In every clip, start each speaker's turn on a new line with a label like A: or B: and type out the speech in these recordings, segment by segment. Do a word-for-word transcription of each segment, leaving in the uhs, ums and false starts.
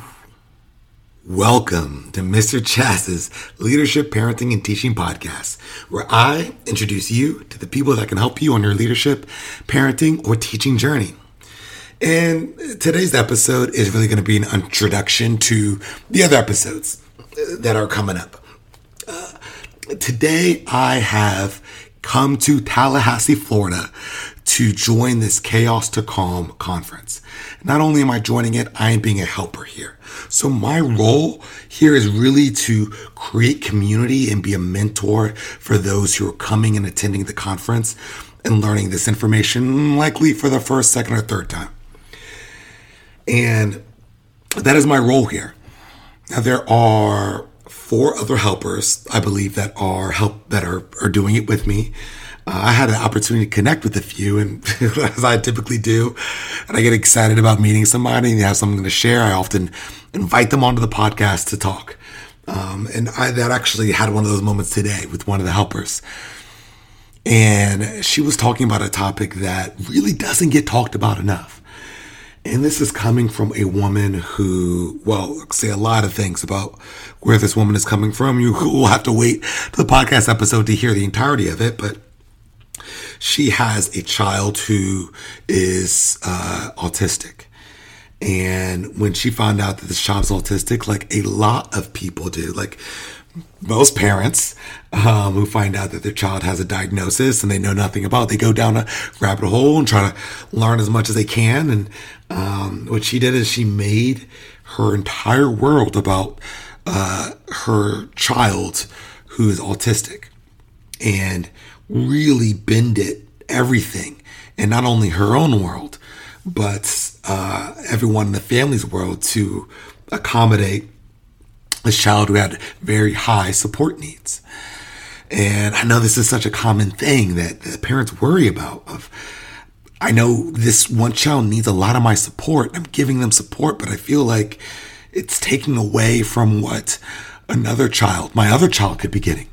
A: Welcome to Mister Chaz's Leadership, Parenting, and Teaching Podcast, where I introduce you to the people that can help you on your leadership, parenting, or teaching journey. And today's episode is really going to be an introduction to the other episodes that are coming up. Uh, today, I have come to Tallahassee, Florida to join this Chaos to Calm conference. Not only am I joining it, I am being a helper here. So my role here is really to create community and be a mentor for those who are coming and attending the conference and learning this information, likely for the first, second, or third time. And that is my role here. Now, there are four other helpers, I believe, that are help that are, are doing it with me. Uh, I had an opportunity to connect with a few, and as I typically do, and I get excited about meeting somebody and they have something to share, I often invite them onto the podcast to talk. Um, and I that actually had one of those moments today with one of the helpers. And she was talking about a topic that really doesn't get talked about enough. And this is coming from a woman who, well, I'll say a lot of things about where this woman is coming from. You will have to wait to the podcast episode to hear the entirety of it, but she has a child who is uh, autistic. And when she found out that this child's autistic, like a lot of people do, like most parents um, who find out that their child has a diagnosis and they know nothing about it, they go down a rabbit hole and try to learn as much as they can. And um, what she did is she made her entire world about uh, her child who is autistic and really bended everything, and not only her own world, but uh, everyone in the family's world to accommodate this child who had very high support needs. And I know this is such a common thing that, that parents worry about. Of, I know this one child needs a lot of my support. I'm giving them support, but I feel like it's taking away from what another child, my other child, could be getting.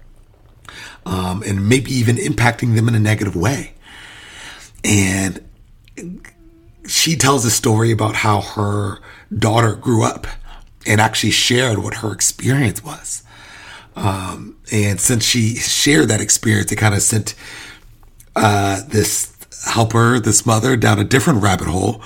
A: Um, and maybe even impacting them in a negative way. And she tells a story about how her daughter grew up and actually shared what her experience was. Um, and since she shared that experience, it kind of sent uh, this helper, this mother, down a different rabbit hole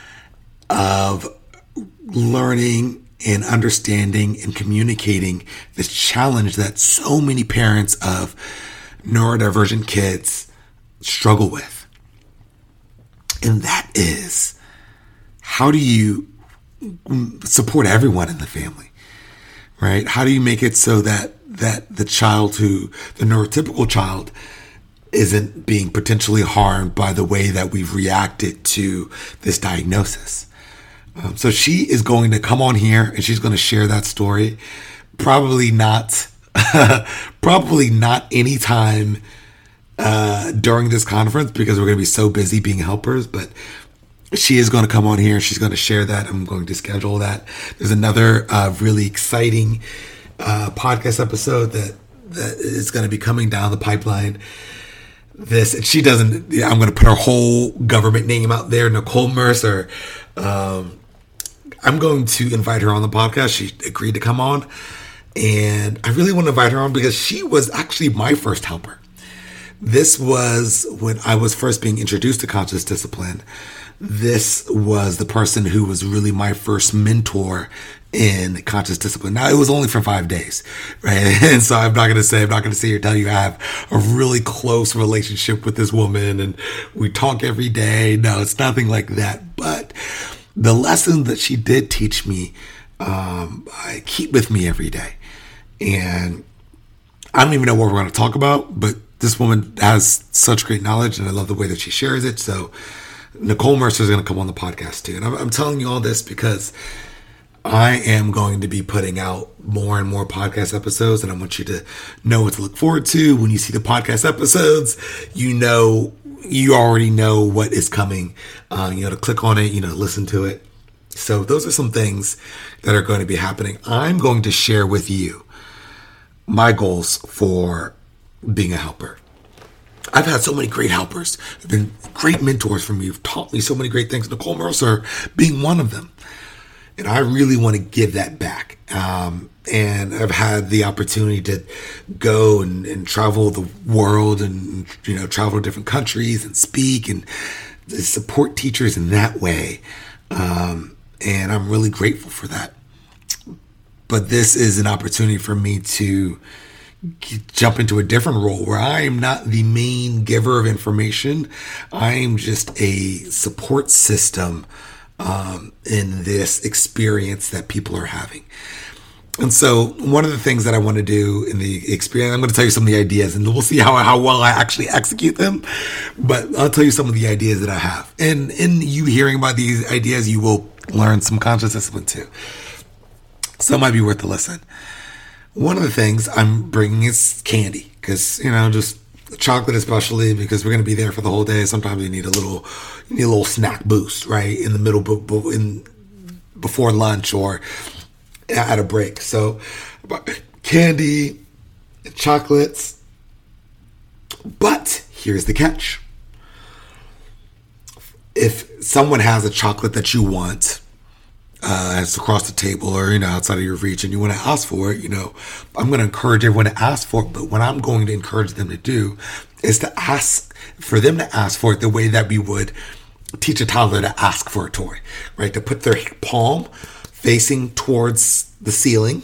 A: of learning and understanding and communicating this challenge that so many parents of neurodivergent kids struggle with. And that is, how do you support everyone in the family, right? How do you make it so that, that the child who, the neurotypical child, isn't being potentially harmed by the way that we've reacted to this diagnosis? Um, so she is going to come on here and she's going to share that story. Probably not, probably not anytime uh, during this conference because we're going to be so busy being helpers. But she is going to come on here and she's going to share that. I'm going to schedule that. There's another uh, really exciting uh, podcast episode that that is going to be coming down the pipeline. This, and she doesn't. Yeah, I'm going to put her whole government name out there, Nicole Mercer. Um, I'm going to invite her on the podcast. She agreed to come on. And I really want to invite her on because she was actually my first helper. This was when I was first being introduced to conscious discipline. This was the person who was really my first mentor in conscious discipline. Now, it was only for five days, right? And so I'm not going to say, I'm not going to sit here and tell you I have a really close relationship with this woman and we talk every day. No, it's nothing like that. But the lessons that she did teach me, um, I keep with me every day. And I don't even know what we're going to talk about, but this woman has such great knowledge and I love the way that she shares it. So Nicole Mercer is going to come on the podcast too. And I'm, I'm telling you all this because I am going to be putting out more and more podcast episodes, and I want you to know what to look forward to. When you see the podcast episodes, you know, you already know what is coming. Uh, you know, to click on it, you know, listen to it. So those are some things that are going to be happening. I'm going to share with you my goals for being a helper. I've had so many great helpers. They've been great mentors for me. Who've taught me so many great things. Nicole Mercer being one of them. And I really want to give that back. Um, and I've had the opportunity to go and, and travel the world and, you know, travel to different countries and speak and support teachers in that way. Um, and I'm really grateful for that. But this is an opportunity for me to jump into a different role where I am not the main giver of information. I am just a support system um, in this experience that people are having. And so one of the things that I want to do in the experience, I'm going to tell you some of the ideas, and we'll see how, how well I actually execute them. But I'll tell you some of the ideas that I have. And in you hearing about these ideas, you will learn some conscious discipline too. So it might be worth a listen. One of the things I'm bringing is candy, because, you know, just chocolate especially, because we're going to be there for the whole day. Sometimes you need a little, you need a little snack boost, right, in the middle, in before lunch or at a break. So candy, chocolates. But here's the catch. If someone has a chocolate that you want, Uh, it's across the table or, you know, outside of your reach and you want to ask for it, you know, I'm going to encourage everyone to ask for it. But what I'm going to encourage them to do is to ask for them to ask for it the way that we would teach a toddler to ask for a toy, right? To put their palm facing towards the ceiling,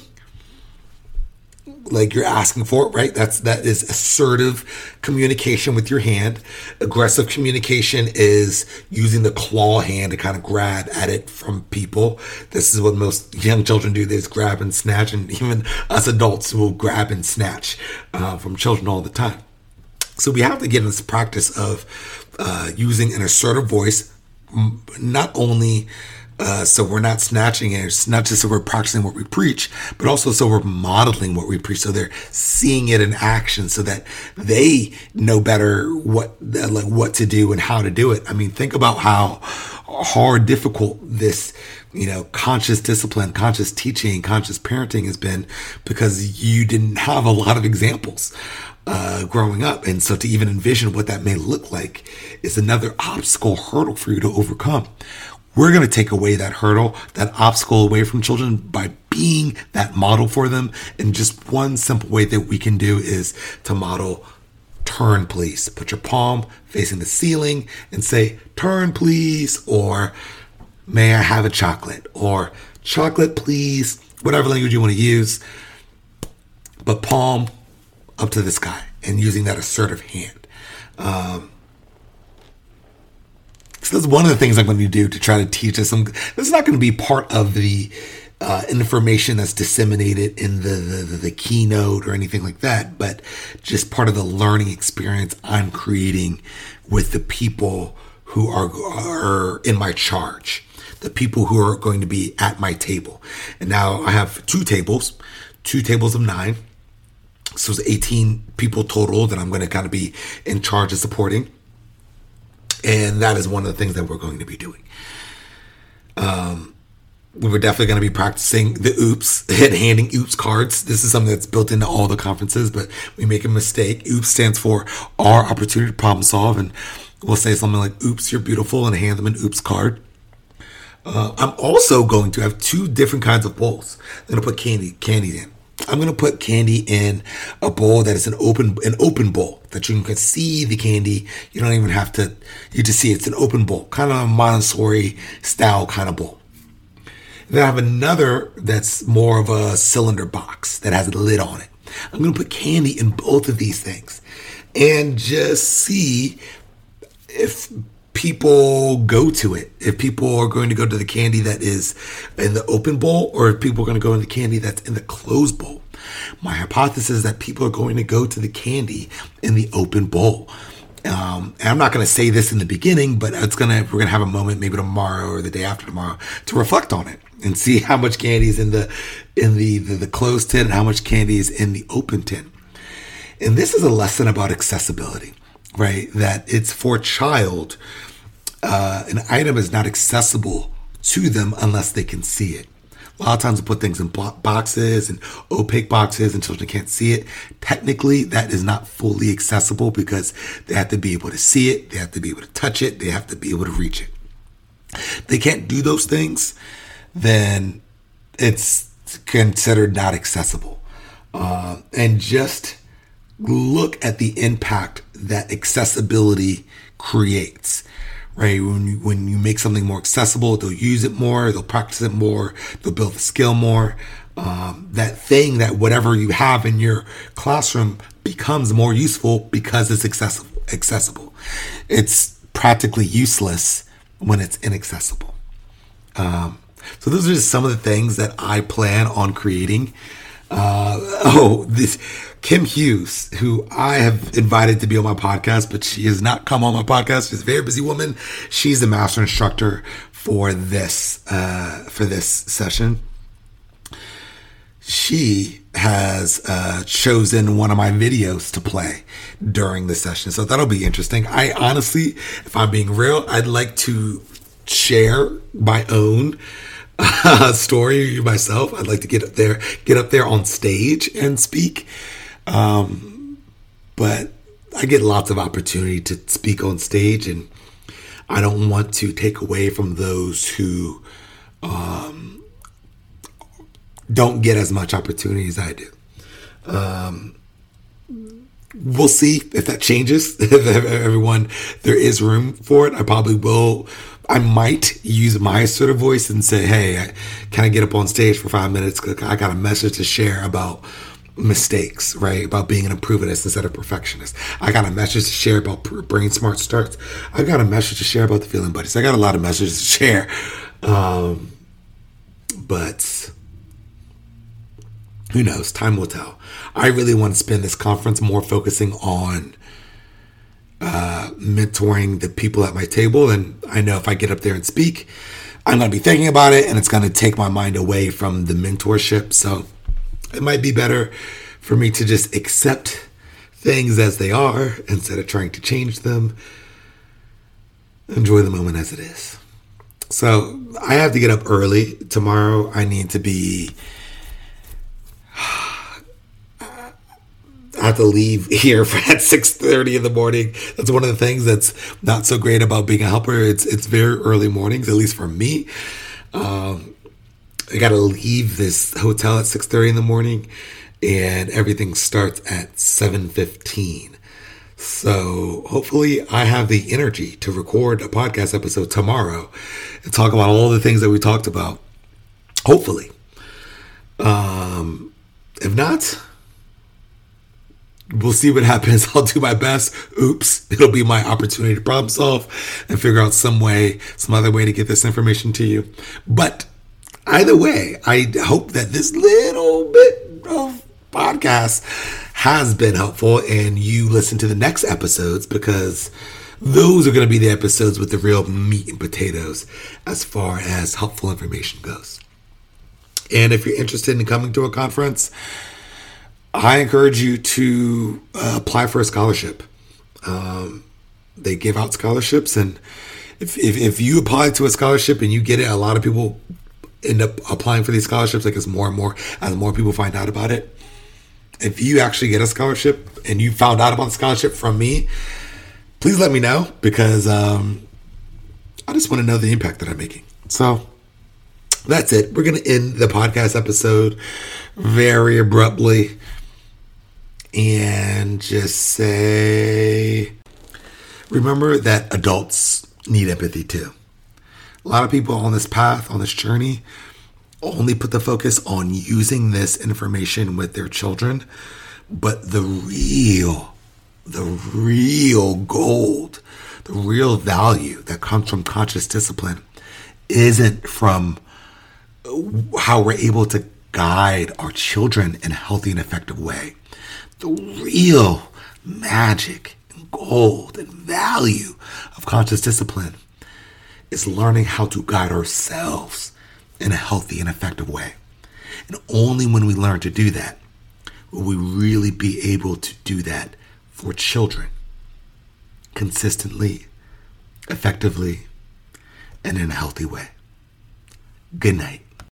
A: like you're asking for it, right? That's, that is assertive communication with your hand. Aggressive communication is using the claw hand to kind of grab at it from people. This is what most young children do. They just grab and snatch, and even us adults will grab and snatch uh, from children all the time. So we have to get in this practice of uh, using an assertive voice, not only Uh, so we're not snatching it. It's not just so we're practicing what we preach, but also so we're modeling what we preach. So they're seeing it in action so that they know better what, like what to do and how to do it. I mean, think about how hard, difficult this, you know, conscious discipline, conscious teaching, conscious parenting has been because you didn't have a lot of examples uh, growing up. And so to even envision what that may look like is another obstacle, hurdle for you to overcome. We're going to take away that hurdle, that obstacle away from children by being that model for them. And just one simple way that we can do is to model turn, please. Put your palm facing the ceiling and say, turn, please, or may I have a chocolate, or chocolate, please, whatever language you want to use, but palm up to the sky and using that assertive hand. Um, So that's one of the things I'm going to do to try to teach us. Some, this is not going to be part of the uh, information that's disseminated in the, the, the keynote or anything like that, but just part of the learning experience I'm creating with the people who are, are in my charge, the people who are going to be at my table. And now I have two tables, two tables of nine. So it's eighteen people total that I'm going to kind of be in charge of supporting. And that is one of the things that we're going to be doing. Um, we were definitely going to be practicing the oops and handing oops cards. This is something that's built into all the conferences, but we make a mistake. Oops stands for our opportunity to problem solve. And we'll say something like, oops, you're beautiful, and hand them an oops card. Uh, I'm also going to have two different kinds of bowls. I'm going to put candy, candy in. I'm going to put candy in a bowl that is an open an open bowl that you can see the candy. You don't even have to, you just see it's an open bowl, kind of a Montessori style kind of bowl. Then I have another that's more of a cylinder box that has a lid on it. I'm going to put candy in both of these things and just see if people go to it, if people are going to go to the candy that is in the open bowl, or if people are going to go in the candy that's in the closed bowl. My hypothesis is that people are going to go to the candy in the open bowl. Um, and I'm not going to say this in the beginning, but it's gonna we're going to have a moment maybe tomorrow or the day after tomorrow to reflect on it and see how much candy is in the in the, the, the closed tin and how much candy is in the open tin. And this is a lesson about accessibility, right? That it's for a child, uh, an item is not accessible to them unless they can see it. A lot of times we put things in boxes and opaque boxes and children can't see it. Technically, that is not fully accessible because they have to be able to see it. They have to be able to touch it. They have to be able to reach it. They can't do those things. then it's considered not accessible. Uh, and just look at the impact that accessibility creates, right? When you, when you make something more accessible, they'll use it more, they'll practice it more, they'll build the skill more. Um, that thing that whatever you have in your classroom becomes more useful because it's accessible. accessible. It's practically useless when it's inaccessible. Um, so those are just some of the things that I plan on creating. Uh, oh, this Kim Hughes, who I have invited to be on my podcast, but she has not come on my podcast. She's a very busy woman. She's the master instructor for this uh, for this session. She has uh, chosen one of my videos to play during the session, so that'll be interesting. I honestly, if I'm being real, I'd like to share my own Uh, story myself. I'd like to get up there, get up there on stage and speak. Um, but I get lots of opportunity to speak on stage, and I don't want to take away from those who um, don't get as much opportunity as I do. Um, we'll see if that changes. Everyone, there is room for it. I probably will. I might use my assertive voice and say, hey, can I get up on stage for five minutes? I got a message to share about mistakes, right? About being an improvementist instead of perfectionist. I got a message to share about brain smart starts. I got a message to share about the feeling buddies. I got a lot of messages to share. Um, but who knows? Time will tell. I really want to spend this conference more focusing on Uh, mentoring the people at my table. And I know if I get up there and speak, I'm going to be thinking about it, and it's going to take my mind away from the mentorship. So it might be better for me to just accept things as they are instead of trying to change them. Enjoy the moment as it is. So I have to get up early tomorrow. I need to be I have to leave here at six thirty in the morning. That's one of the things that's not so great about being a helper. It's it's very early mornings, at least for me. Um, I got to leave this hotel at six thirty in the morning, and everything starts at seven fifteen. So hopefully I have the energy to record a podcast episode tomorrow and talk about all the things that we talked about. Hopefully. Um, if not, we'll see what happens. I'll do my best. Oops. It'll be my opportunity to problem solve and figure out some way, some other way to get this information to you. But either way, I hope that this little bit of podcast has been helpful and you listen to the next episodes, because those are going to be the episodes with the real meat and potatoes as far as helpful information goes. And if you're interested in coming to a conference, I encourage you to uh, apply for a scholarship. Um, they give out scholarships, and if, if if you apply to a scholarship and you get it, a lot of people end up applying for these scholarships. Like, as more and more, as more people find out about it. If you actually get a scholarship and you found out about the scholarship from me, please let me know, because um, I just want to know the impact that I'm making. So that's it. We're going to end the podcast episode very abruptly and just say, remember that adults need empathy too. A lot of people on this path, on this journey, only put the focus on using this information with their children. But the real, the real gold, the real value that comes from conscious discipline isn't from how we're able to guide our children in a healthy and effective way. The real magic and gold and value of conscious discipline is learning how to guide ourselves in a healthy and effective way. And only when we learn to do that will we really be able to do that for children consistently, effectively, and in a healthy way. Good night.